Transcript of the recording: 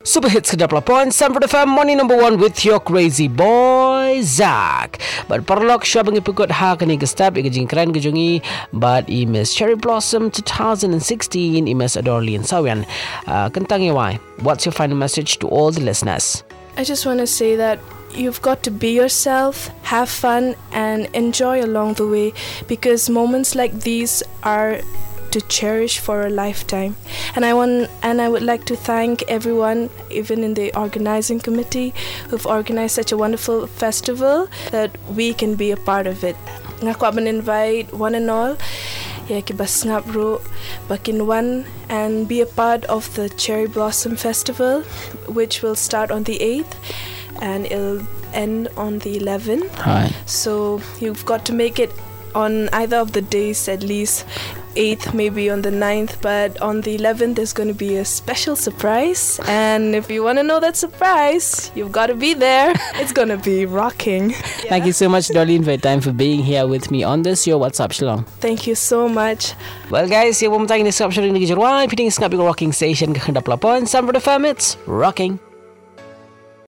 Super Hits Kedapla Point, Sanford FM, morning number 1 with your crazy boy, Zach. But parlok siya bang ipikot ha kani gastap ikajing keren kajungi, but Miss Cherry Blossom 2016, Miss Adorlian Sawian. Kentang why? What's your final message to all the listeners? I just want to say that you've got to be yourself, have fun, and enjoy along the way, because moments like these are to cherish for a lifetime. And I would like to thank everyone, even in the organizing committee, who've organized such a wonderful festival that we can be a part of it. Ngako aban invite one and all, yeah, kibasngap bro, bakin one, and be a part of the Cherry Blossom Festival, which will start on the 8th and it'll end on the 11th. Hi. So you've got to make it on either of the days, at least 8th, maybe on the 9th, but on the 11th there's going to be a special surprise, and if you want to know that surprise, you've got to be there. It's going to be rocking. Thank you so much, Darlene, for your time, for being here with me on this. Your What's Up, Shalom. Thank you so much. Well, guys, yung pumunta ni Skap Shalom ni Gijarwai, piting Skap yung rocking station kakanda plapon, Sanford FM, it's rocking.